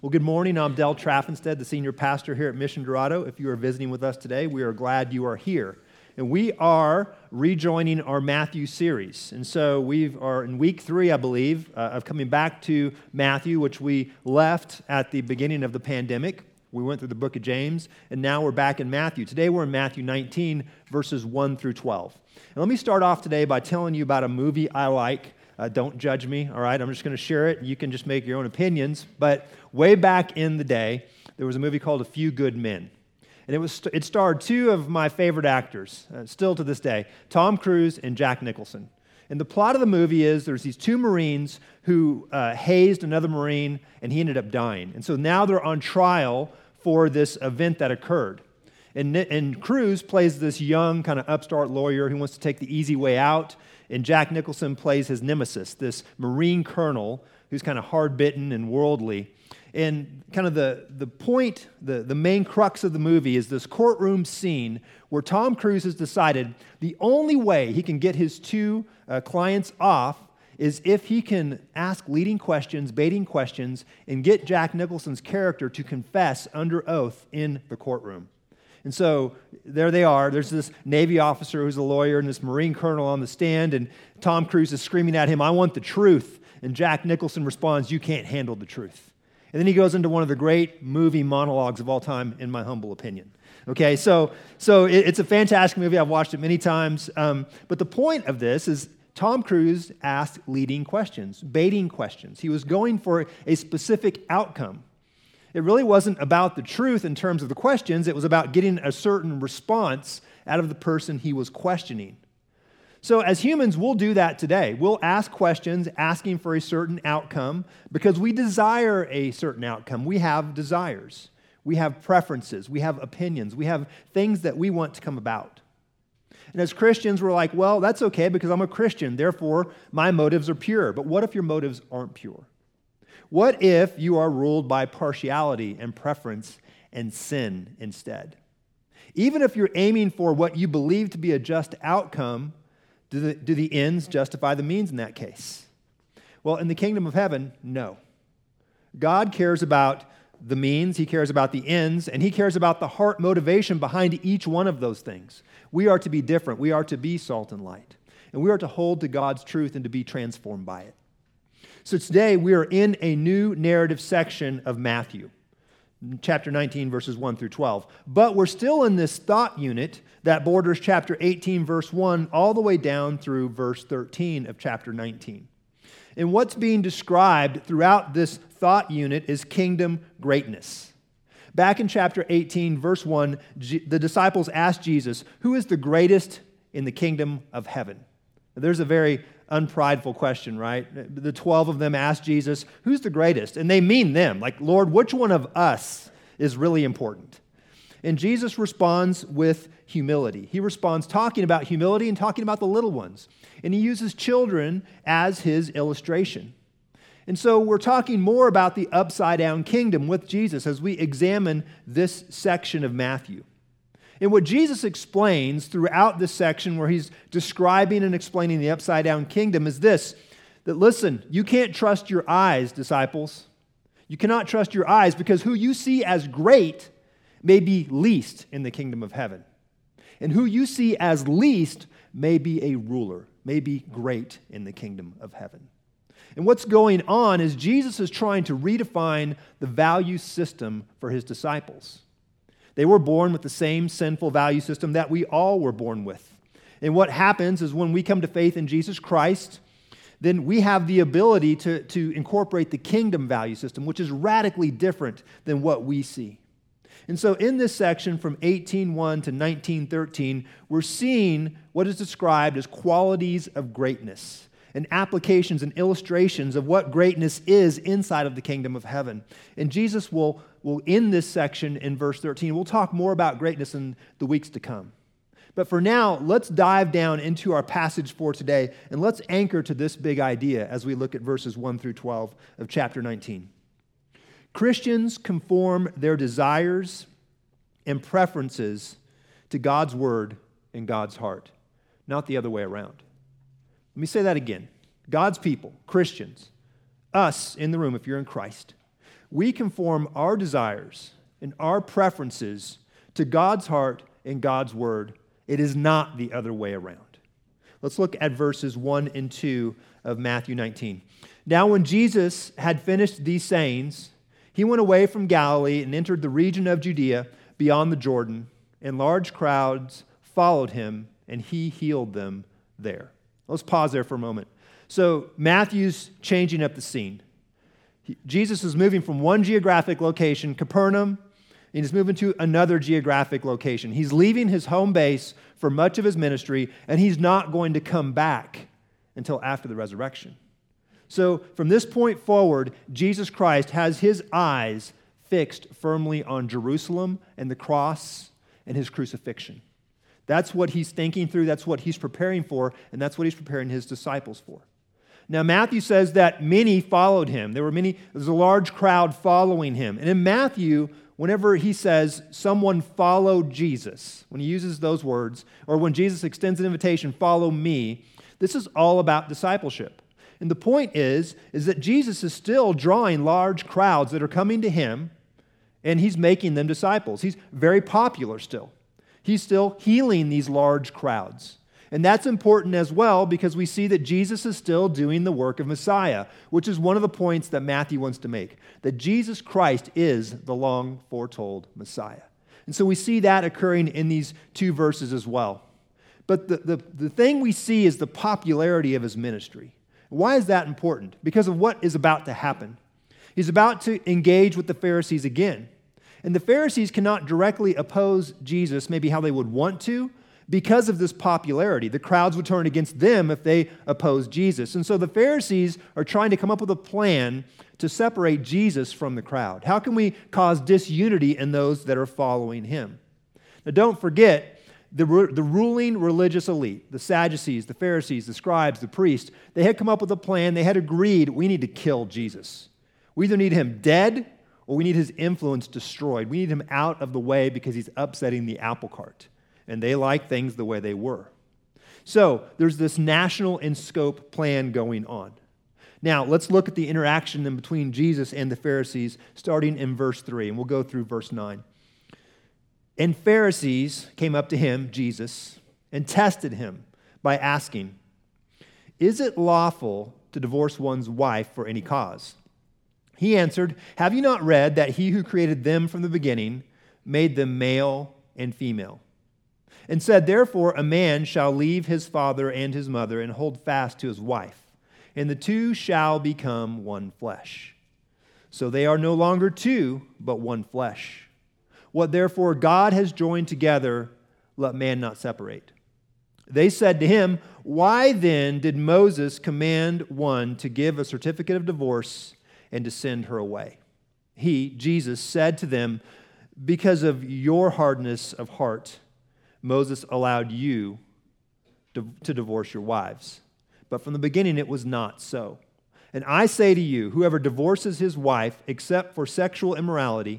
Well, good morning. I'm Del Traffenstead, the senior pastor here at Mission Dorado. If you are visiting with us today, we are glad you are here. And we are rejoining our Matthew series. And so we are in week 3, I believe, of coming back to Matthew, which we left at the beginning of the pandemic. We went through the book of James, and now we're back in Matthew. Today we're in Matthew 19, verses 1 through 12. And let me start off today by telling you about a movie I like. Don't judge me, all right? I'm just going to share it. You can just make your own opinions. But way back in the day, there was a movie called A Few Good Men. And it starred 2 of my favorite actors, still to this day, Tom Cruise and Jack Nicholson. And the plot of the movie is there's these 2 Marines who hazed another Marine, and he ended up dying. And so now they're on trial for this event that occurred. And Cruise plays this young kind of upstart lawyer who wants to take the easy way out. And Jack Nicholson plays his nemesis, this Marine colonel who's kind of hard-bitten and worldly. And kind of the point, the main crux of the movie is this courtroom scene where Tom Cruise has decided the only way he can get his 2 clients off is if he can ask leading questions, baiting questions, and get Jack Nicholson's character to confess under oath in the courtroom. And so there they are. There's this Navy officer who's a lawyer and this Marine colonel on the stand, and Tom Cruise is screaming at him, "I want the truth." And Jack Nicholson responds, "You can't handle the truth." And then he goes into one of the great movie monologues of all time, in my humble opinion. Okay, so it's a fantastic movie. I've watched it many times. But the point of this is Tom Cruise asked leading questions, baiting questions. He was going for a specific outcome. It really wasn't about the truth in terms of the questions. It was about getting a certain response out of the person he was questioning. So as humans, we'll do that today. We'll ask questions asking for a certain outcome because we desire a certain outcome. We have desires. We have preferences. We have opinions. We have things that we want to come about. And as Christians, we're like, well, that's okay because I'm a Christian. Therefore, my motives are pure. But what if your motives aren't pure? What if you are ruled by partiality and preference and sin instead? Even if you're aiming for what you believe to be a just outcome, do the ends justify the means in that case? Well, in the kingdom of heaven, no. God cares about the means, He cares about the ends, and He cares about the heart motivation behind each one of those things. We are to be different. We are to be salt and light. And we are to hold to God's truth and to be transformed by it. So today we are in a new narrative section of Matthew, chapter 19, verses 1 through 12. But we're still in this thought unit that borders chapter 18, verse 1, all the way down through verse 13 of chapter 19. And what's being described throughout this thought unit is kingdom greatness. Back in chapter 18, verse 1, the disciples asked Jesus, "Who is the greatest in the kingdom of heaven?" There's a very unprideful question, right? The 12 of them asked Jesus, "Who's the greatest?" And they mean them, like, "Lord, which one of us is really important?" And Jesus responds with humility. He responds talking about humility and talking about the little ones. And He uses children as His illustration. And so we're talking more about the upside-down kingdom with Jesus as we examine this section of Matthew. And what Jesus explains throughout this section where He's describing and explaining the upside-down kingdom is this, that listen, you can't trust your eyes, disciples. You cannot trust your eyes because who you see as great may be least in the kingdom of heaven. And who you see as least may be a ruler, may be great in the kingdom of heaven. And what's going on is Jesus is trying to redefine the value system for His disciples. They were born with the same sinful value system that we all were born with. And what happens is when we come to faith in Jesus Christ, then we have the ability to incorporate the kingdom value system, which is radically different than what we see. And so in this section from 18:1 to 19:13, we're seeing what is described as qualities of greatness and applications and illustrations of what greatness is inside of the kingdom of heaven. And Jesus will end this section in verse 13. We'll talk more about greatness in the weeks to come. But for now, let's dive down into our passage for today, and let's anchor to this big idea as we look at verses 1 through 12 of chapter 19. Christians conform their desires and preferences to God's word and God's heart, not the other way around. Let me say that again. God's people, Christians, us in the room if you're in Christ, we conform our desires and our preferences to God's heart and God's word. It is not the other way around. Let's look at verses 1 and 2 of Matthew 19. Now when Jesus had finished these sayings, he went away from Galilee and entered the region of Judea beyond the Jordan, and large crowds followed him, and he healed them there. Let's pause there for a moment. So Matthew's changing up the scene. Jesus is moving from one geographic location, Capernaum, and he's moving to another geographic location. He's leaving his home base for much of his ministry, and he's not going to come back until after the resurrection. So from this point forward, Jesus Christ has his eyes fixed firmly on Jerusalem and the cross and his crucifixion. That's what he's thinking through, that's what he's preparing for, and that's what he's preparing his disciples for. Now, Matthew says that many followed him. There's a large crowd following him. And in Matthew, whenever he says someone followed Jesus, when he uses those words, or when Jesus extends an invitation, follow me, this is all about discipleship. And the point is that Jesus is still drawing large crowds that are coming to him, and he's making them disciples. He's very popular still. He's still healing these large crowds. And that's important as well because we see that Jesus is still doing the work of Messiah, which is one of the points that Matthew wants to make, that Jesus Christ is the long foretold Messiah. And so we see that occurring in these two verses as well. But the thing we see is the popularity of his ministry. Why is that important? Because of what is about to happen. He's about to engage with the Pharisees again. And the Pharisees cannot directly oppose Jesus, maybe how they would want to, because of this popularity. The crowds would turn against them if they opposed Jesus. And so the Pharisees are trying to come up with a plan to separate Jesus from the crowd. How can we cause disunity in those that are following him? Now don't forget, the ruling religious elite, the Sadducees, the Pharisees, the scribes, the priests, they had come up with a plan. They had agreed, we need to kill Jesus. We either need him dead or we need his influence destroyed. We need him out of the way because he's upsetting the apple cart. And they like things the way they were. So there's this national in scope plan going on. Now, let's look at the interaction in between Jesus and the Pharisees, starting in verse 3, and we'll go through verse 9. And Pharisees came up to him, Jesus, and tested him by asking, "Is it lawful to divorce one's wife for any cause?" He answered, "Have you not read that he who created them from the beginning made them male and female? And said, therefore, a man shall leave his father and his mother and hold fast to his wife, and the two shall become one flesh. So they are no longer two, but one flesh. What therefore God has joined together, let man not separate." They said to him, "Why then did Moses command one to give a certificate of divorce and to send her away?" He, Jesus, said to them, "Because of your hardness of heart, Moses allowed you to divorce your wives. But from the beginning it was not so. And I say to you, whoever divorces his wife except for sexual immorality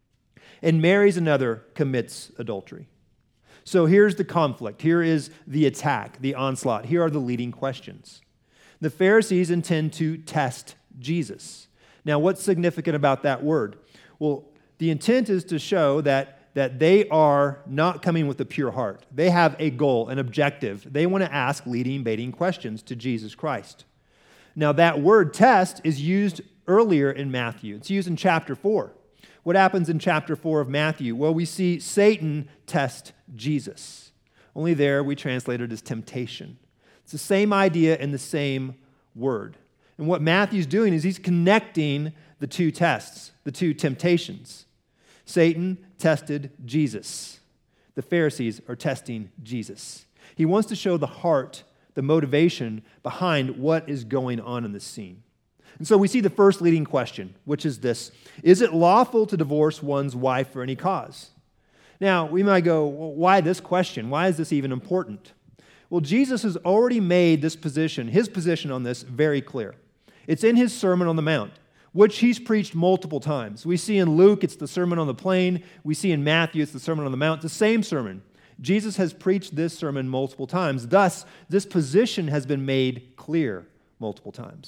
and marries another commits adultery." So here's the conflict. Here is the attack, the onslaught. Here are the leading questions. The Pharisees intend to test Jesus. Now, what's significant about that word? Well, the intent is to show that they are not coming with a pure heart. They have a goal, an objective. They want to ask leading, baiting questions to Jesus Christ. Now, that word test is used earlier in Matthew. It's used in chapter 4. What happens in chapter 4 of Matthew? Well, we see Satan test Jesus. Only there we translate it as temptation. It's the same idea and the same word. And what Matthew's doing is he's connecting the two tests, the two temptations. Satan tested Jesus. The Pharisees are testing Jesus. He wants to show the heart, the motivation behind what is going on in this scene. And so we see the first leading question, which is this: is it lawful to divorce one's wife for any cause? Now, we might go, well, why this question? Why is this even important? Well, Jesus has already made this position, his position on this, very clear. It's in his Sermon on the Mount, which he's preached multiple times. We see in Luke, it's the Sermon on the Plain. We see in Matthew, it's the Sermon on the Mount. It's the same sermon. Jesus has preached this sermon multiple times. Thus, this position has been made clear multiple times.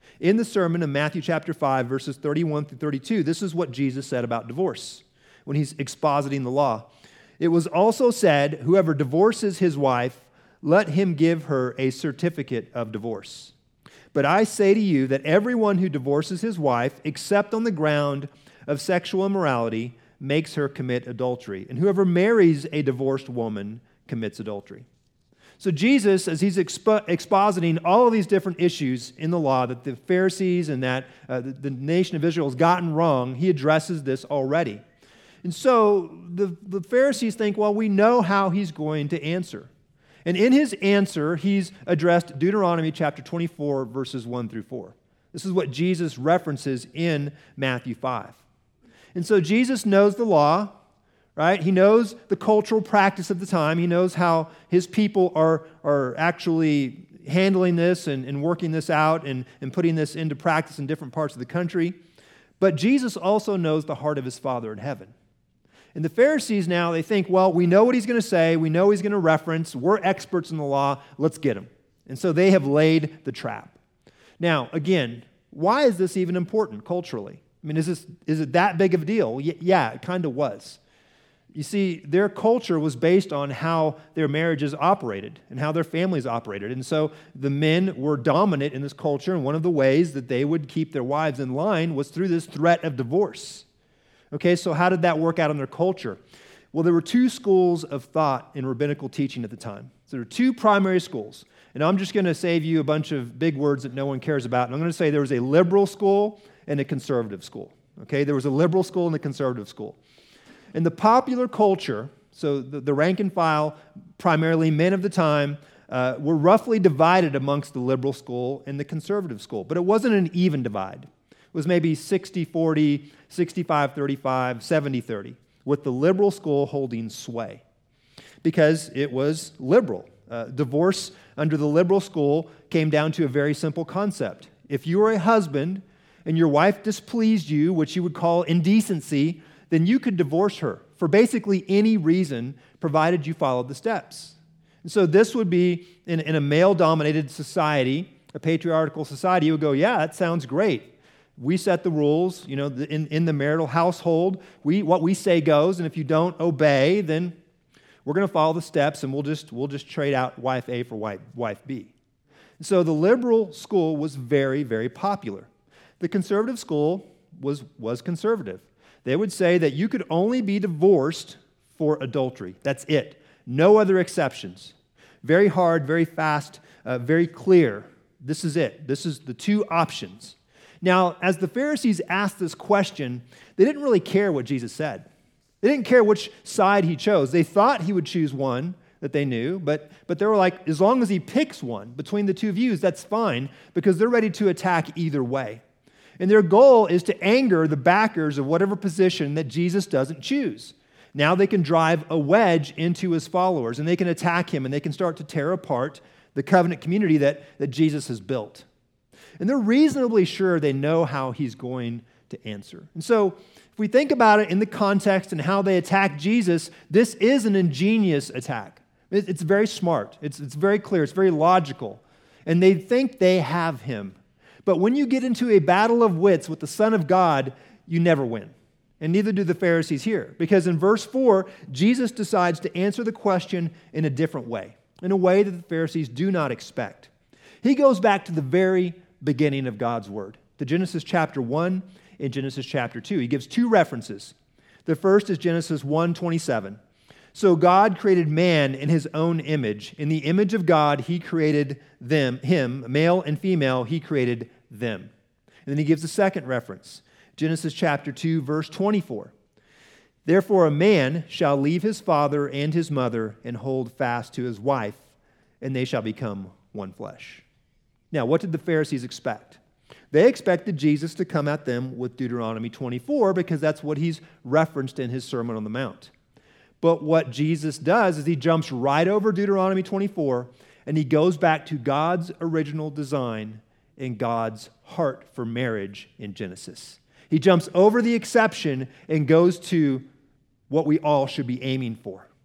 In the sermon in Matthew chapter 5, verses 31 through 32, this is what Jesus said about divorce when he's expositing the law. It was also said, whoever divorces his wife, let him give her a certificate of divorce. But I say to you that everyone who divorces his wife, except on the ground of sexual immorality, makes her commit adultery. And whoever marries a divorced woman commits adultery. So Jesus, as he's expositing all of these different issues in the law that the Pharisees and that the nation of Israel has gotten wrong, he addresses this already. And so the Pharisees think, well, we know how he's going to answer. And in his answer, he's addressed Deuteronomy chapter 24, verses 1 through 4. This is what Jesus references in Matthew 5. And so Jesus knows the law, right? He knows the cultural practice of the time. He knows how his people are actually handling this and working this out and putting this into practice in different parts of the country. But Jesus also knows the heart of his Father in heaven. And the Pharisees now, they think, well, we know what he's going to say. We know he's going to reference. We're experts in the law. Let's get him. And so they have laid the trap. Now, again, why is this even important culturally? I mean, is it that big of a deal? Yeah, it kind of was. You see, their culture was based on how their marriages operated and how their families operated. And so the men were dominant in this culture, and one of the ways that they would keep their wives in line was through this threat of divorce. Okay, so how did that work out in their culture? Well, there were two schools of thought in rabbinical teaching at the time. So there were two primary schools. And I'm just going to save you a bunch of big words that no one cares about. And I'm going to say there was a liberal school and a conservative school. Okay, there was a liberal school and a conservative school. In the popular culture, so the rank and file, primarily men of the time, were roughly divided amongst the liberal school and the conservative school. But it wasn't an even divide. It was maybe 60-40, 65-35, 70-30, with the liberal school holding sway because it was liberal. Divorce under the liberal school came down to a very simple concept. If you were a husband and your wife displeased you, which you would call indecency, then you could divorce her for basically any reason, provided you followed the steps. And so this would be, in a male-dominated society, a patriarchal society, you would go, yeah, that sounds great. We set the rules, in the marital household. What we say goes, and if you don't obey, then we're going to follow the steps, and we'll just trade out wife A for wife B. And so the liberal school was very, very popular. The conservative school was conservative. They would say that you could only be divorced for adultery. That's it. No other exceptions. Very hard, very fast, very clear. This is it. This is the two options. Now, as the Pharisees asked this question, they didn't really care what Jesus said. They didn't care which side he chose. They thought he would choose one that they knew, but they were like, as long as he picks one between the two views, that's fine, because they're ready to attack either way. And their goal is to anger the backers of whatever position that Jesus doesn't choose. Now they can drive a wedge into his followers, and they can attack him, and they can start to tear apart the covenant community that Jesus has built. And they're reasonably sure they know how he's going to answer. And so if we think about it in the context and how they attack Jesus, this is an ingenious attack. It's very smart. It's very clear. It's very logical. And they think they have him. But when you get into a battle of wits with the Son of God, you never win. And neither do the Pharisees here. Because in verse 4, Jesus decides to answer the question in a different way, in a way that the Pharisees do not expect. He goes back to the very beginning of God's Word, to Genesis chapter 1 and Genesis chapter 2. He gives two references. The first is Genesis 1:27. So God created man in his own image. In the image of God, he created him, male and female, he created them. And then he gives the second reference, Genesis chapter 2, verse 24. Therefore a man shall leave his father and his mother and hold fast to his wife, and they shall become one flesh. Now, what did the Pharisees expect? They expected Jesus to come at them with Deuteronomy 24 because that's what he's referenced in his Sermon on the Mount. But what Jesus does is he jumps right over Deuteronomy 24 and he goes back to God's original design and God's heart for marriage in Genesis. He jumps over the exception and goes to what we all should be aiming for.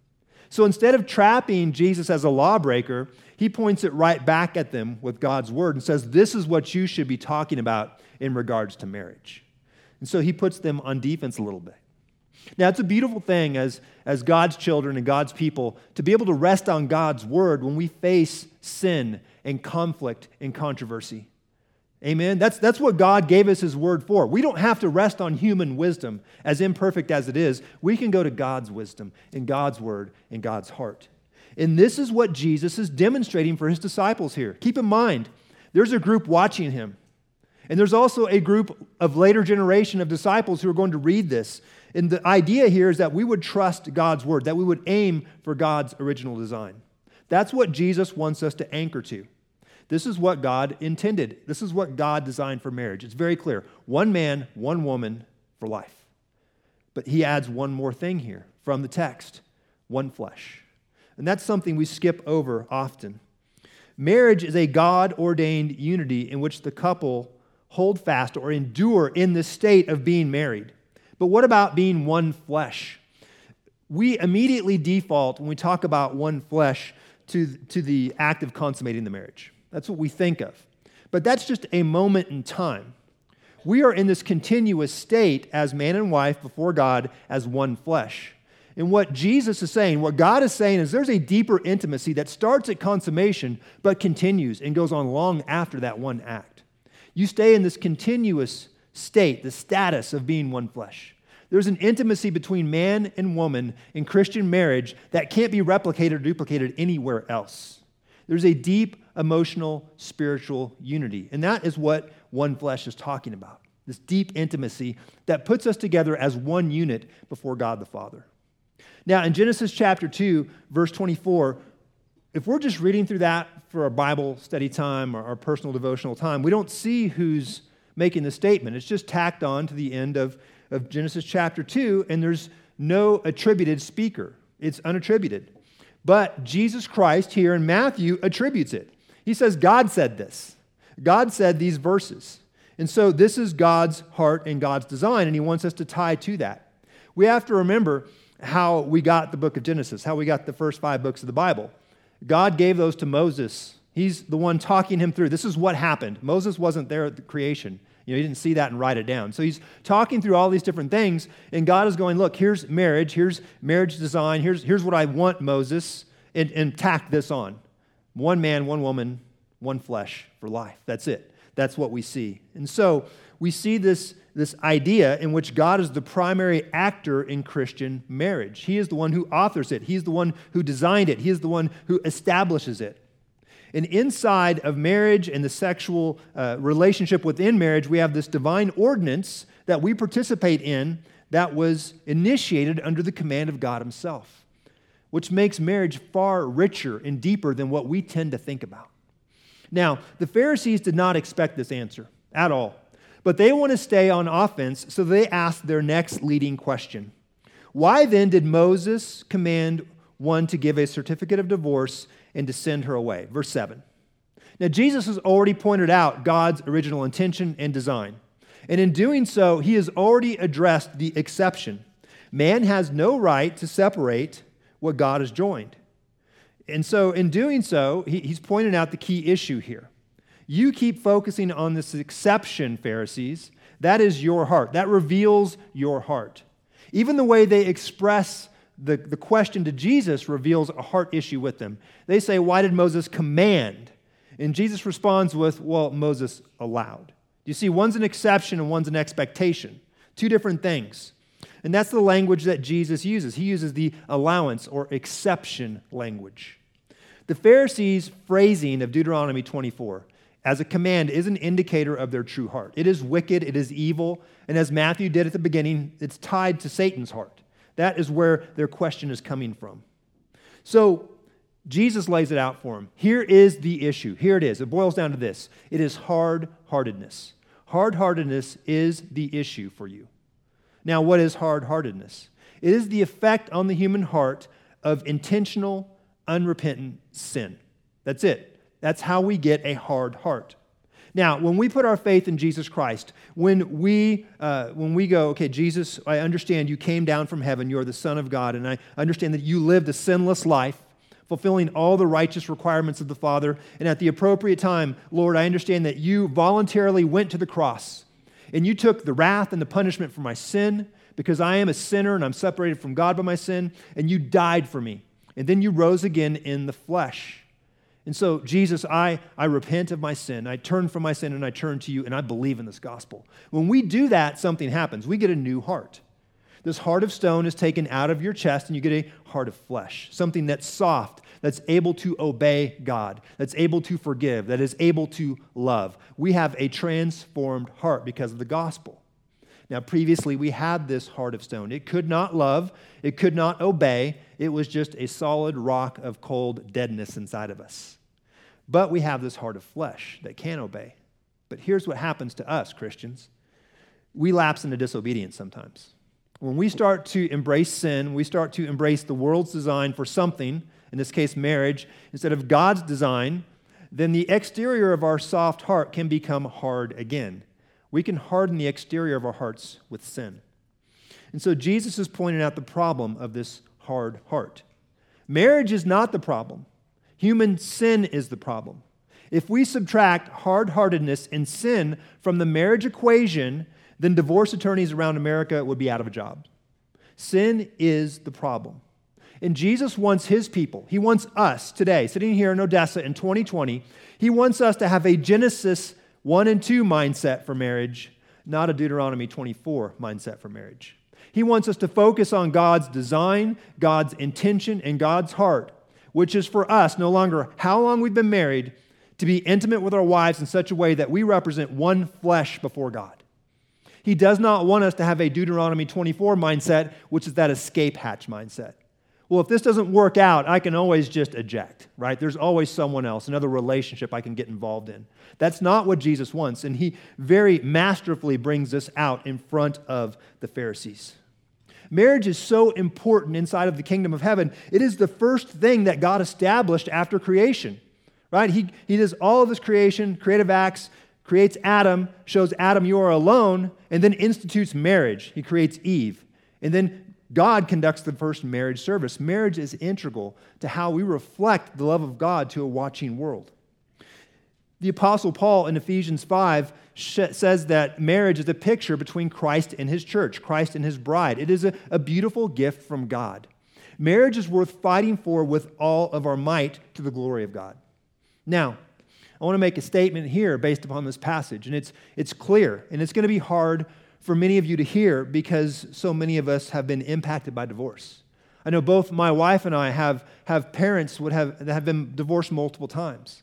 So instead of trapping Jesus as a lawbreaker, he points it right back at them with God's word and says, this is what you should be talking about in regards to marriage. And so he puts them on defense a little bit. Now, it's a beautiful thing as God's children and God's people to be able to rest on God's word when we face sin and conflict and controversy. Amen? That's what God gave us his word for. We don't have to rest on human wisdom, as imperfect as it is. We can go to God's wisdom and God's word and God's heart. And this is what Jesus is demonstrating for his disciples here. Keep in mind, there's a group watching him. And there's also a group of later generation of disciples who are going to read this. And the idea here is that we would trust God's word, that we would aim for God's original design. That's what Jesus wants us to anchor to. This is what God intended. This is what God designed for marriage. It's very clear. One man, one woman for life. But he adds one more thing here from the text. One flesh. And that's something we skip over often. Marriage is a God-ordained unity in which the couple hold fast or endure in the state of being married. But what about being one flesh? We immediately default when we talk about one flesh to the act of consummating the marriage. That's what we think of. But that's just a moment in time. We are in this continuous state as man and wife before God as one flesh. And what Jesus is saying, what God is saying is there's a deeper intimacy that starts at consummation but continues and goes on long after that one act. You stay in this continuous state, the status of being one flesh. There's an intimacy between man and woman in Christian marriage that can't be replicated or duplicated anywhere else. There's a deep emotional, spiritual unity. And that is what one flesh is talking about. This deep intimacy that puts us together as one unit before God the Father. Now, in Genesis chapter 2, verse 24, if we're just reading through that for our Bible study time or our personal devotional time, we don't see who's making the statement. It's just tacked on to the end of Genesis chapter 2, and there's no attributed speaker. It's unattributed. But Jesus Christ here in Matthew attributes it. He says, God said this. God said these verses. And so this is God's heart and God's design, and he wants us to tie to that. We have to remember how we got the book of Genesis, how we got the first 5 books of the Bible. God gave those to Moses. He's the one talking him through. This is what happened. Moses wasn't there at the creation. He didn't see that and write it down. So he's talking through all these different things, and God is going, look, here's marriage design, here's what I want, Moses, and tack this on. One man, one woman, one flesh for life. That's it. That's what we see. And so we see this idea in which God is the primary actor in Christian marriage. He is the one who authors it. He's the one who designed it. He is the one who establishes it. And inside of marriage and the sexual relationship within marriage, we have this divine ordinance that we participate in that was initiated under the command of God himself, which makes marriage far richer and deeper than what we tend to think about. Now, the Pharisees did not expect this answer at all, but they want to stay on offense, so they ask their next leading question. Why then did Moses command one to give a certificate of divorce and to send her away? Verse 7. Now, Jesus has already pointed out God's original intention and design. And in doing so, he has already addressed the exception. Man has no right to separate what God has joined. And so in doing so, he's pointed out the key issue here. You keep focusing on this exception, Pharisees. That is your heart. That reveals your heart. Even the way they express the question to Jesus reveals a heart issue with them. They say, why did Moses command? And Jesus responds with, well, Moses allowed. You see, one's an exception and one's an expectation. Two different things. And that's the language that Jesus uses. He uses the allowance or exception language. The Pharisees' phrasing of Deuteronomy 24 as a command is an indicator of their true heart. It is wicked, it is evil, and as Matthew did at the beginning, it's tied to Satan's heart. That is where their question is coming from. So Jesus lays it out for them. Here is the issue. Here it is. It boils down to this. It is hard-heartedness. Hard-heartedness is the issue for you. Now, what is hard-heartedness? It is the effect on the human heart of intentional, unrepentant sin. That's it. That's how we get a hard heart. Now, when we put our faith in Jesus Christ, when we go, okay, Jesus, I understand you came down from heaven, you are the Son of God, and I understand that you lived a sinless life, fulfilling all the righteous requirements of the Father, and at the appropriate time, Lord, I understand that you voluntarily went to the cross, and you took the wrath and the punishment for my sin, because I am a sinner and I'm separated from God by my sin, and you died for me, and then you rose again in the flesh. And so, Jesus, I repent of my sin. I turn from my sin and I turn to you and I believe in this gospel. When we do that, something happens. We get a new heart. This heart of stone is taken out of your chest and you get a heart of flesh, something that's soft, that's able to obey God, that's able to forgive, that is able to love. We have a transformed heart because of the gospel. Now, previously, we had this heart of stone. It could not love. It could not obey. It was just a solid rock of cold deadness inside of us. But we have this heart of flesh that can obey. But here's what happens to us, Christians. We lapse into disobedience sometimes. When we start to embrace sin, we start to embrace the world's design for something, in this case marriage, instead of God's design, then the exterior of our soft heart can become hard again. We can harden the exterior of our hearts with sin. And so Jesus is pointing out the problem of this hard heart. Marriage is not the problem. Human sin is the problem. If we subtract hard-heartedness and sin from the marriage equation, then divorce attorneys around America would be out of a job. Sin is the problem. And Jesus wants his people, he wants us today, sitting here in Odessa in 2020, he wants us to have a Genesis 1 and 2 mindset for marriage, not a Deuteronomy 24 mindset for marriage. He wants us to focus on God's design, God's intention, and God's heart, which is for us no longer how long we've been married, to be intimate with our wives in such a way that we represent one flesh before God. He does not want us to have a Deuteronomy 24 mindset, which is that escape hatch mindset. Well, if this doesn't work out, I can always just eject, right? There's always someone else, another relationship I can get involved in. That's not what Jesus wants, and he very masterfully brings this out in front of the Pharisees. Marriage is so important inside of the kingdom of heaven. It is the first thing that God established after creation, right? He does all of this creation, creative acts, creates Adam, shows Adam you are alone, and then institutes marriage. He creates Eve. And then God conducts the first marriage service. Marriage is integral to how we reflect the love of God to a watching world. The Apostle Paul in Ephesians 5 says that marriage is a picture between Christ and his church, Christ and his bride. It is a beautiful gift from God. Marriage is worth fighting for with all of our might to the glory of God. Now, I want to make a statement here based upon this passage, and it's clear, and it's going to be hard for many of you to hear because so many of us have been impacted by divorce. I know both my wife and I have parents that have been divorced multiple times.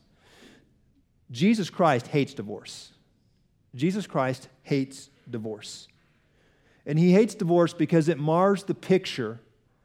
Jesus Christ hates divorce. Jesus Christ hates divorce. And he hates divorce because it mars the picture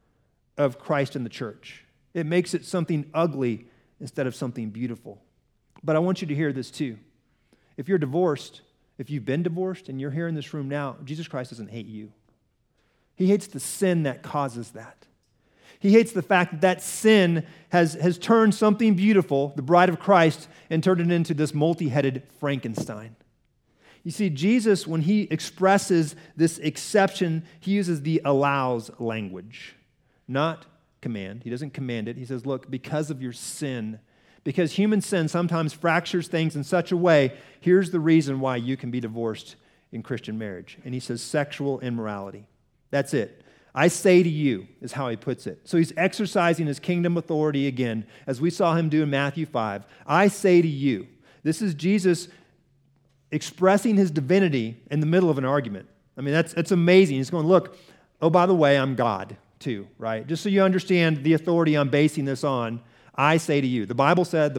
of Christ in the church. It makes it something ugly instead of something beautiful. But I want you to hear this too. If you're divorced, if you've been divorced and you're here in this room now, Jesus Christ doesn't hate you. He hates the sin that causes that. He hates the fact that that sin has turned something beautiful, the bride of Christ, and turned it into this multi-headed Frankenstein. You see, Jesus, when he expresses this exception, he uses the allows language, not command. He doesn't command it. He says, look, because of your sin, because human sin sometimes fractures things in such a way, here's the reason why you can be divorced in Christian marriage. And he says sexual immorality. That's it. I say to you, is how he puts it. So he's exercising his kingdom authority again, as we saw him do in Matthew 5. I say to you. This is Jesus expressing his divinity in the middle of an argument. I mean, that's amazing. He's going, look, oh, by the way, I'm God too, right? Just so you understand the authority I'm basing this on, I say to you. The Bible said,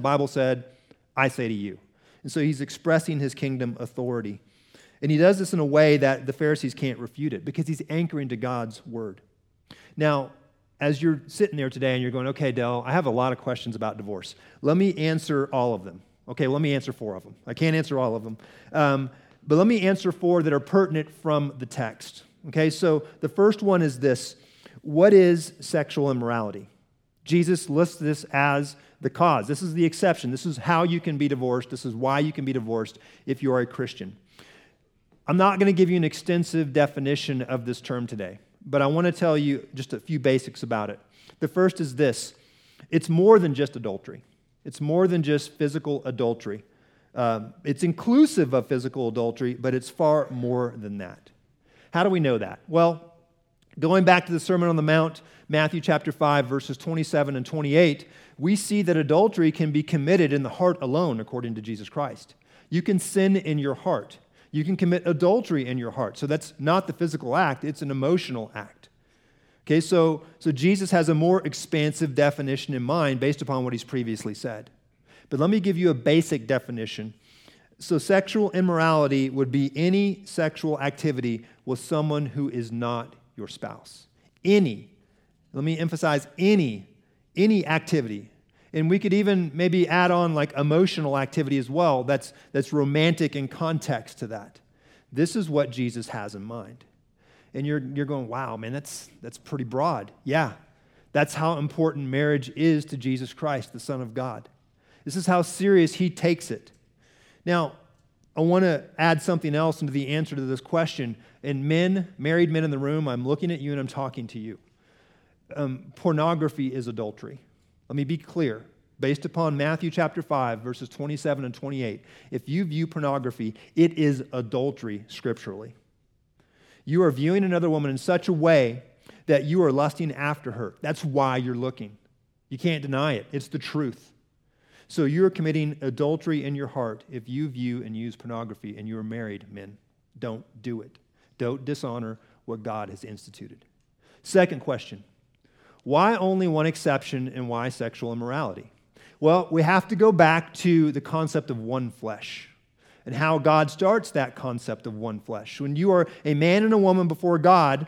I say to you. And so he's expressing his kingdom authority. And he does this in a way that the Pharisees can't refute it because he's anchoring to God's word. Now, as you're sitting there today and you're going, okay, Del, I have a lot of questions about divorce. Let me answer all of them. Okay, let me answer 4 of them. I can't answer all of them. But let me answer 4 that are pertinent from the text. Okay, so the first one is this. What is sexual immorality? Jesus lists this as the cause. This is the exception. This is how you can be divorced. This is why you can be divorced if you are a Christian. I'm not going to give you an extensive definition of this term today, but I want to tell you just a few basics about it. The first is this. It's more than just adultery. It's more than just physical adultery. It's inclusive of physical adultery, but it's far more than that. How do we know that? Well, going back to the Sermon on the Mount, Matthew chapter 5, verses 27 and 28, we see that adultery can be committed in the heart alone, according to Jesus Christ. You can sin in your heart. You can commit adultery in your heart. So that's not the physical act, it's an emotional act. Okay, so Jesus has a more expansive definition in mind based upon what he's previously said. But let me give you a basic definition. So sexual immorality would be any sexual activity with someone who is not your spouse. Any, let me emphasize any activity. And we could even maybe add on like emotional activity as well that's romantic in context to that. This is what Jesus has in mind. And you're going, wow, man, that's pretty broad. Yeah, that's how important marriage is to Jesus Christ, the Son of God. This is how serious he takes it. Now, I want to add something else into the answer to this question. And men, married men in the room, I'm looking at you and I'm talking to you. Pornography is adultery. Let me be clear. Based upon Matthew chapter 5, verses 27 and 28, if you view pornography, it is adultery scripturally. You are viewing another woman in such a way that you are lusting after her. That's why you're looking. You can't deny it. It's the truth. So you're committing adultery in your heart if you view and use pornography and you're married, men. Don't do it. Don't dishonor what God has instituted. Second question, why only one exception and why sexual immorality? Well, we have to go back to the concept of one flesh and how God starts that concept of one flesh. When you are a man and a woman before God,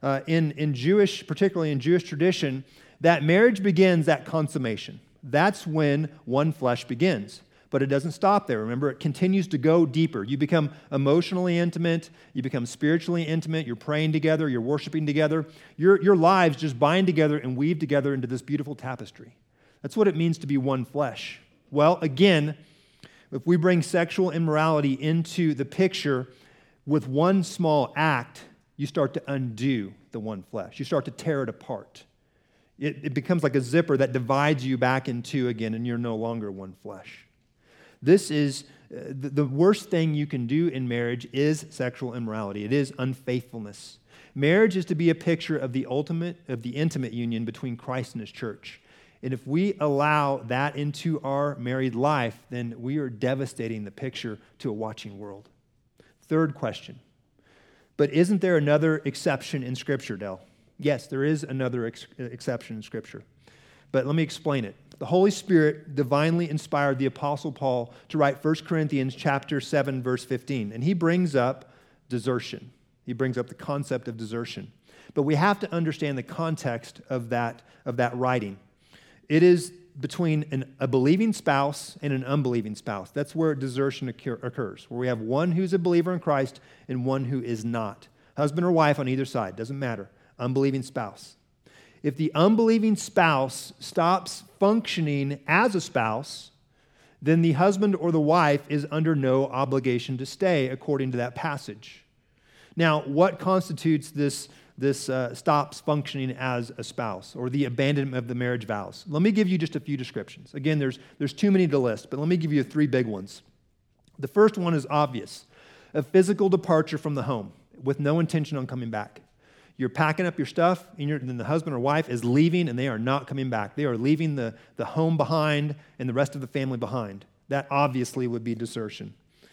in Jewish, particularly in Jewish tradition, that marriage begins at consummation. That's when one flesh begins. But it doesn't stop there. Remember, it continues to go deeper. You become emotionally intimate. You become spiritually intimate. You're praying together. You're worshiping together. Your lives just bind together and weave together into this beautiful tapestry. That's what it means to be one flesh. Well, again, if we bring sexual immorality into the picture with one small act, you start to undo the one flesh. You start to tear it apart. It becomes like a zipper that divides you back in two again, and you're no longer one flesh. This is the worst thing you can do in marriage is sexual immorality. It is unfaithfulness. Marriage is to be a picture of the intimate union between Christ and his church. And if we allow that into our married life, then we are devastating the picture to a watching world. Third question. But isn't there another exception in Scripture, Del? Yes, there is another exception in Scripture. But let me explain it. The Holy Spirit divinely inspired the Apostle Paul to write 1 Corinthians chapter 7, verse 15. And he brings up desertion. He brings up the concept of desertion. But we have to understand the context of that writing. It is between a believing spouse and an unbelieving spouse. That's where desertion occurs, where we have one who's a believer in Christ and one who is not. Husband or wife on either side, doesn't matter. Unbelieving spouse. If the unbelieving spouse stops functioning as a spouse, then the husband or the wife is under no obligation to stay, according to that passage. Now, what constitutes this stops functioning as a spouse, or the abandonment of the marriage vows? Let me give you just a few descriptions. Again, there's too many to list, but let me give you three big ones. The first one is obvious: a physical departure from the home with no intention on coming back. You're packing up your stuff, and then the husband or wife is leaving, and they are not coming back. They are leaving the home behind and the rest of the family behind. That obviously would be desertion.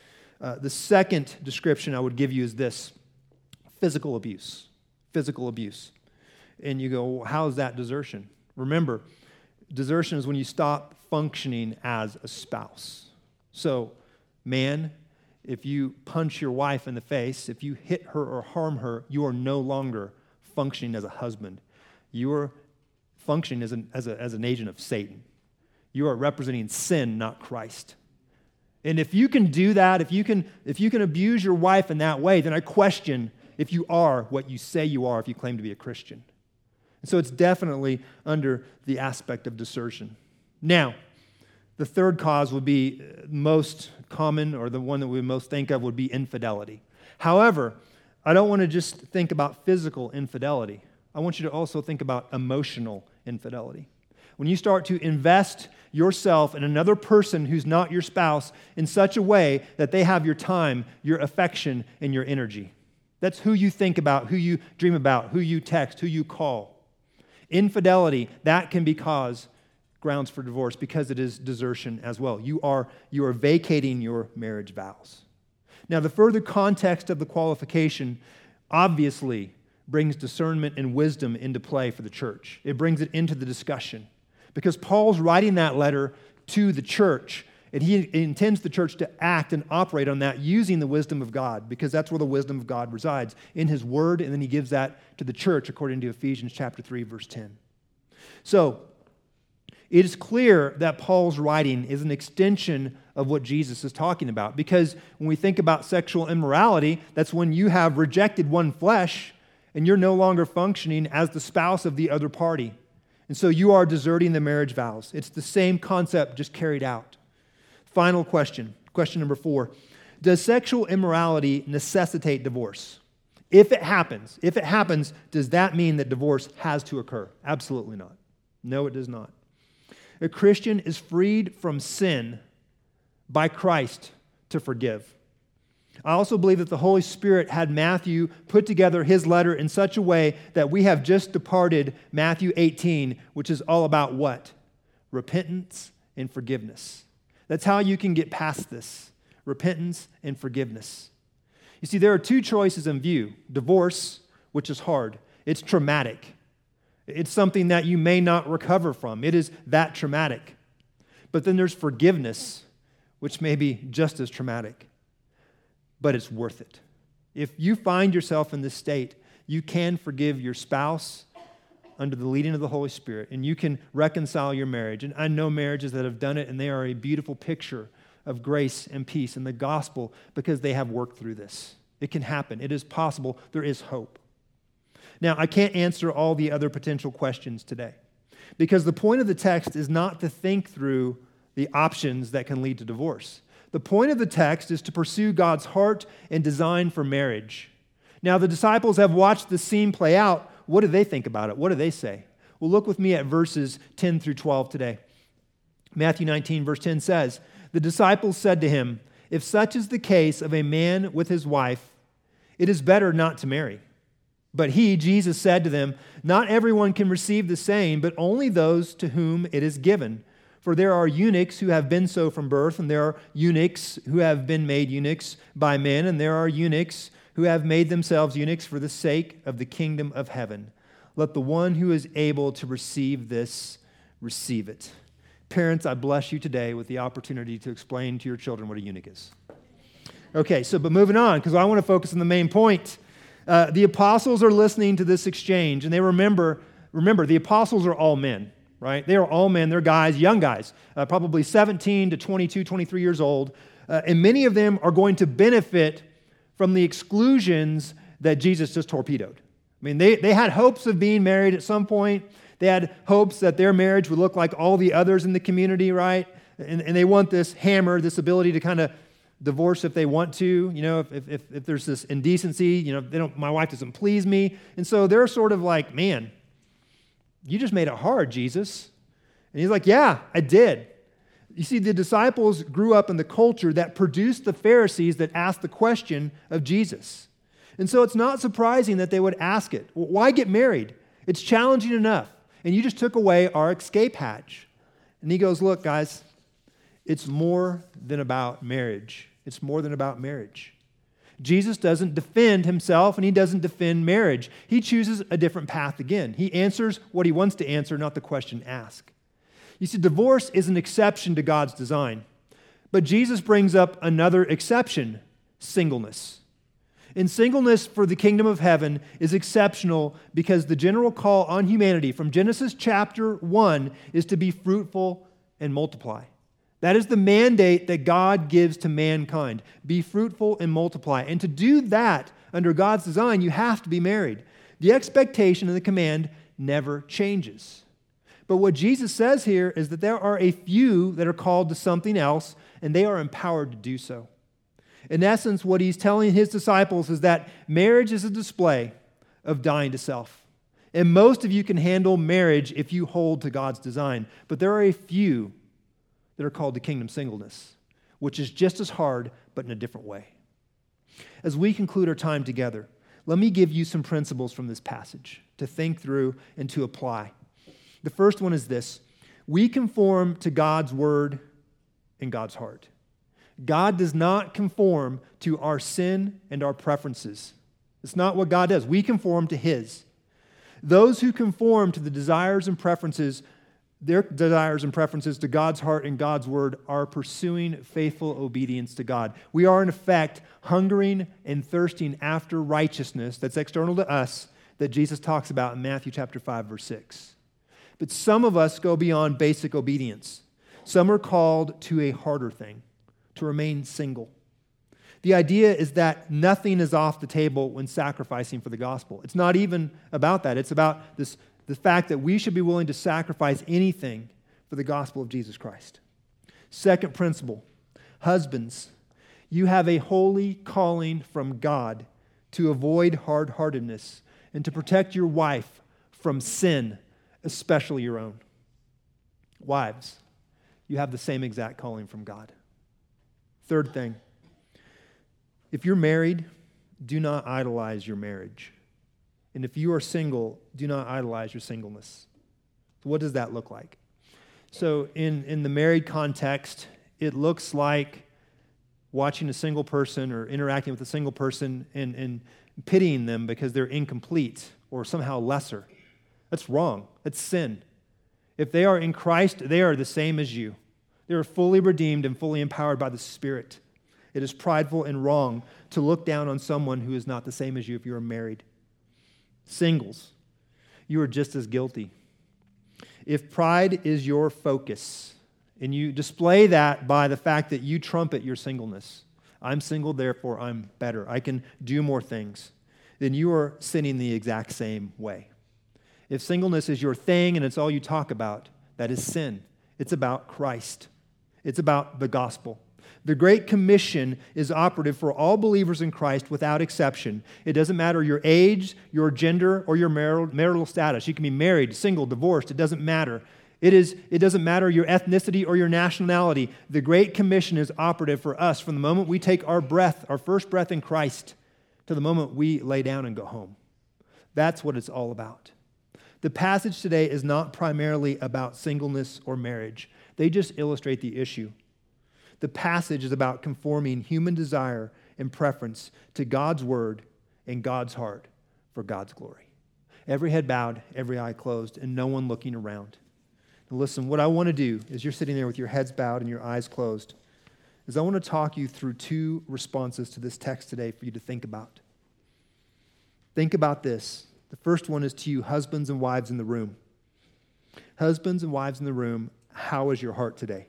The second description I would give you is this: physical abuse. Physical abuse. And you go, well, how is that desertion? Remember, desertion is when you stop functioning as a spouse. So, man, if you punch your wife in the face, if you hit her or harm her, you are no longer functioning as a husband. You are functioning as an agent of Satan. You are representing sin, not Christ. And if you can do that, if you can abuse your wife in that way, then I question if you are what you say you are if you claim to be a Christian. And so it's definitely under the aspect of desertion. Now, The third cause would be most common, or the one that we most think of would be infidelity. However, I don't want to just think about physical infidelity. I want you to also think about emotional infidelity. When you start to invest yourself in another person who's not your spouse in such a way that they have your time, your affection, and your energy. That's who you think about, who you dream about, who you text, who you call. Infidelity, that can be grounds for divorce because it is desertion as well. You are vacating your marriage vows. Now, the further context of the qualification obviously brings discernment and wisdom into play for the church. It brings it into the discussion because Paul's writing that letter to the church, and he intends the church to act and operate on that using the wisdom of God, because that's where the wisdom of God resides, in his word, and then he gives that to the church according to Ephesians chapter 3, verse 10. So, it is clear that Paul's writing is an extension of what Jesus is talking about, because when we think about sexual immorality, that's when you have rejected one flesh and you're no longer functioning as the spouse of the other party. And so you are deserting the marriage vows. It's the same concept, just carried out. Final question, question number 4. Does sexual immorality necessitate divorce? If it happens, does that mean that divorce has to occur? Absolutely not. No, it does not. A Christian is freed from sin by Christ to forgive. I also believe that the Holy Spirit had Matthew put together his letter in such a way that we have just departed Matthew 18, which is all about what? Repentance and forgiveness. That's how you can get past this. Repentance and forgiveness. You see, there are two choices in view. Divorce, which is hard. It's traumatic. It's something that you may not recover from. It is that traumatic. But then there's forgiveness, which may be just as traumatic. But it's worth it. If you find yourself in this state, you can forgive your spouse under the leading of the Holy Spirit, and you can reconcile your marriage. And I know marriages that have done it, and they are a beautiful picture of grace and peace in the gospel because they have worked through this. It can happen. It is possible. There is hope. Now, I can't answer all the other potential questions today because the point of the text is not to think through the options that can lead to divorce. The point of the text is to pursue God's heart and design for marriage. Now, the disciples have watched the scene play out. What do they think about it? What do they say? Well, look with me at verses 10 through 12 today. Matthew 19, verse 10 says, "The disciples said to him, 'If such is the case of a man with his wife, it is better not to marry.' But he, Jesus, said to them, 'Not everyone can receive the same, but only those to whom it is given. For there are eunuchs who have been so from birth, and there are eunuchs who have been made eunuchs by men, and there are eunuchs who have made themselves eunuchs for the sake of the kingdom of heaven. Let the one who is able to receive this, receive it.'" Parents, I bless you today with the opportunity to explain to your children what a eunuch is. Okay, but moving on, because I want to focus on the main point. The apostles are listening to this exchange, and they remember, the apostles are all men, right? They are all men. They're guys, young guys, probably 17 to 22, 23 years old, and many of them are going to benefit from the exclusions that Jesus just torpedoed. I mean, they had hopes of being married at some point. They had hopes that their marriage would look like all the others in the community, right? And they want this hammer, this ability to kind of divorce if they want to, if there's this indecency, my wife doesn't please me. And so they're sort of like, man, you just made it hard, Jesus. And he's like, yeah, I did. You see, the disciples grew up in the culture that produced the Pharisees that asked the question of Jesus. And so it's not surprising that they would ask it. Well, why get married? It's challenging enough. And you just took away our escape hatch. And he goes, look, guys, it's more than about marriage. It's more than about marriage. Jesus doesn't defend himself and he doesn't defend marriage. He chooses a different path again. He answers what he wants to answer, not the question asked. You see, divorce is an exception to God's design. But Jesus brings up another exception, singleness. And singleness for the kingdom of heaven is exceptional because the general call on humanity from Genesis chapter 1 is to be fruitful and multiply. That is the mandate that God gives to mankind. Be fruitful and multiply. And to do that under God's design, you have to be married. The expectation and the command never changes. But what Jesus says here is that there are a few that are called to something else, and they are empowered to do so. In essence, what he's telling his disciples is that marriage is a display of dying to self. And most of you can handle marriage if you hold to God's design. But there are a few that are called to kingdom singleness, which is just as hard, but in a different way. As we conclude our time together, let me give you some principles from this passage to think through and to apply. The first one is this: we conform to God's word and God's heart. God does not conform to our sin and our preferences. It's not what God does. We conform to His. Those who conform to the desires and preferences, their desires and preferences to God's heart and God's word, are pursuing faithful obedience to God. We are, in effect, hungering and thirsting after righteousness that's external to us that Jesus talks about in Matthew chapter 5, verse 6. But some of us go beyond basic obedience. Some are called to a harder thing, to remain single. The idea is that nothing is off the table when sacrificing for the gospel. It's not even about that. It's about the fact that we should be willing to sacrifice anything for the gospel of Jesus Christ. Second principle: husbands, you have a holy calling from God to avoid hard-heartedness and to protect your wife from sin, especially your own. Wives, you have the same exact calling from God. Third thing: if you're married, do not idolize your marriage. And if you are single, do not idolize your singleness. So what does that look like? So in the married context, it looks like watching a single person or interacting with a single person and pitying them because they're incomplete or somehow lesser. That's wrong. That's sin. If they are in Christ, they are the same as you. They are fully redeemed and fully empowered by the Spirit. It is prideful and wrong to look down on someone who is not the same as you if you are married. Singles, you are just as guilty. If pride is your focus, and you display that by the fact that you trumpet your singleness, I'm single, therefore I'm better, I can do more things, then you are sinning the exact same way. If singleness is your thing and it's all you talk about, that is sin. It's about Christ. It's about the gospel. The Great Commission is operative for all believers in Christ without exception. It doesn't matter your age, your gender, or your marital status. You can be married, single, divorced. It doesn't matter. It doesn't matter your ethnicity or your nationality. The Great Commission is operative for us from the moment we take our breath, our first breath in Christ, to the moment we lay down and go home. That's what it's all about. The passage today is not primarily about singleness or marriage. They just illustrate the issue. The passage is about conforming human desire and preference to God's word and God's heart for God's glory. Every head bowed, every eye closed, and no one looking around. Now listen, what I want to do is you're sitting there with your heads bowed and your eyes closed, is I want to talk you through two responses to this text today for you to think about. Think about this. The first one is to you husbands and wives in the room. Husbands and wives in the room, how is your heart today?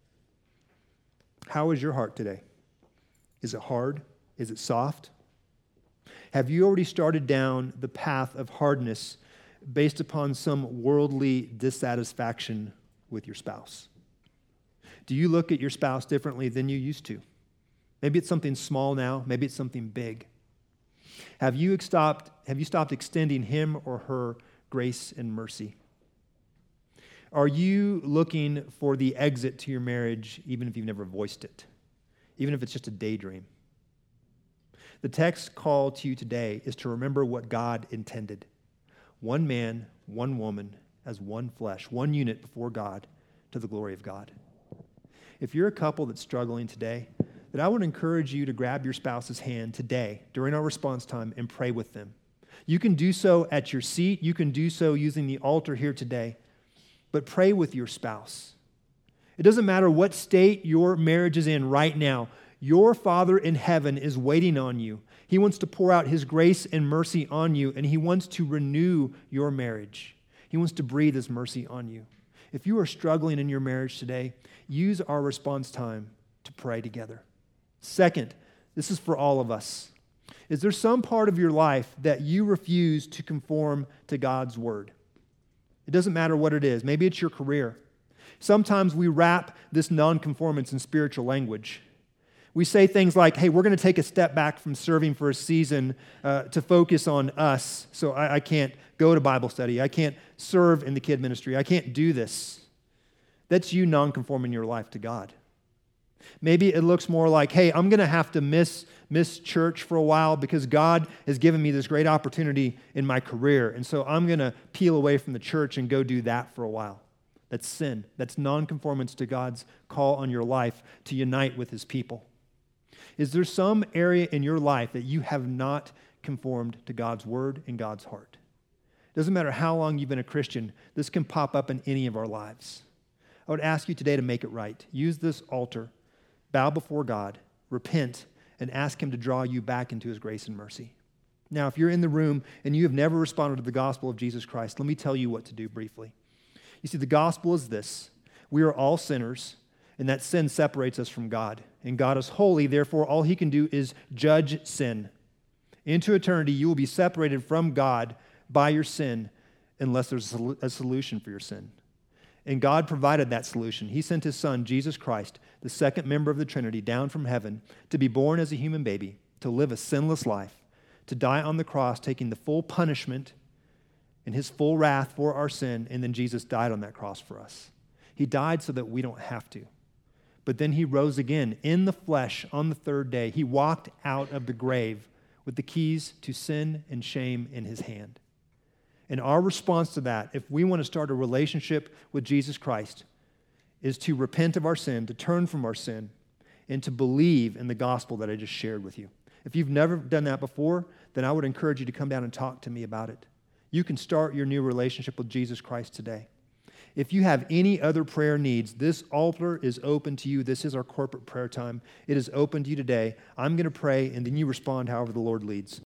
How is your heart today? Is it hard? Is it soft? Have you already started down the path of hardness based upon some worldly dissatisfaction with your spouse? Do you look at your spouse differently than you used to? Maybe it's something small now. Maybe it's something big. Have you stopped extending him or her grace and mercy? Are you looking for the exit to your marriage even if you've never voiced it? Even if it's just a daydream? The text call to you today is to remember what God intended. One man, one woman, as one flesh, one unit before God to the glory of God. If you're a couple that's struggling today, then I would encourage you to grab your spouse's hand today during our response time and pray with them. You can do so at your seat. You can do so using the altar here today. But pray with your spouse. It doesn't matter what state your marriage is in right now. Your Father in heaven is waiting on you. He wants to pour out His grace and mercy on you, and He wants to renew your marriage. He wants to breathe His mercy on you. If you are struggling in your marriage today, use our response time to pray together. Second, this is for all of us. Is there some part of your life that you refuse to conform to God's word? It doesn't matter what it is. Maybe it's your career. Sometimes we wrap this nonconformance in spiritual language. We say things like, hey, we're going to take a step back from serving for a season to focus on us, so I can't go to Bible study. I can't serve in the kid ministry. I can't do this. That's you nonconforming your life to God. Maybe it looks more like, hey, I'm going to have to miss church for a while because God has given me this great opportunity in my career, and so I'm going to peel away from the church and go do that for a while. That's sin. That's nonconformance to God's call on your life to unite with His people. Is there some area in your life that you have not conformed to God's word and God's heart? It doesn't matter how long you've been a Christian, this can pop up in any of our lives. I would ask you today to make it right. Use this altar, bow before God, repent, and ask Him to draw you back into His grace and mercy. Now, if you're in the room and you have never responded to the gospel of Jesus Christ, let me tell you what to do briefly. You see, the gospel is this. We are all sinners, and that sin separates us from God. And God is holy, therefore all He can do is judge sin. Into eternity, you will be separated from God by your sin unless there's a solution for your sin. And God provided that solution. He sent His Son, Jesus Christ, the second member of the Trinity, down from heaven to be born as a human baby, to live a sinless life, to die on the cross, taking the full punishment and His full wrath for our sin, and then Jesus died on that cross for us. He died so that we don't have to. But then He rose again in the flesh on the third day. He walked out of the grave with the keys to sin and shame in His hand. And our response to that, if we want to start a relationship with Jesus Christ, is to repent of our sin, to turn from our sin, and to believe in the gospel that I just shared with you. If you've never done that before, then I would encourage you to come down and talk to me about it. You can start your new relationship with Jesus Christ today. If you have any other prayer needs, this altar is open to you. This is our corporate prayer time. It is open to you today. I'm going to pray, and then you respond however the Lord leads.